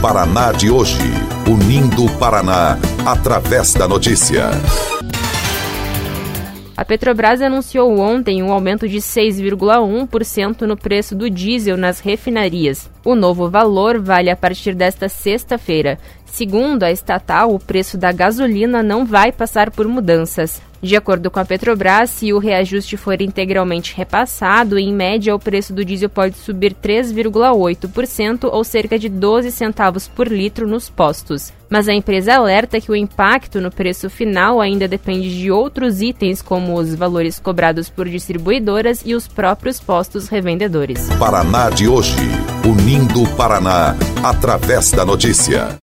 Paraná de hoje, unindo o Paraná através da notícia. A Petrobras anunciou ontem um aumento de 6,1% no preço do diesel nas refinarias. O novo valor vale a partir desta sexta-feira. Segundo a estatal, o preço da gasolina não vai passar por mudanças. De acordo com a Petrobras, se o reajuste for integralmente repassado, em média o preço do diesel pode subir 3,8% ou cerca de 12 centavos por litro nos postos. Mas a empresa alerta que o impacto no preço final ainda depende de outros itens, como os valores cobrados por distribuidoras e os próprios postos revendedores. Paraná de hoje, unindo o Paraná através da notícia.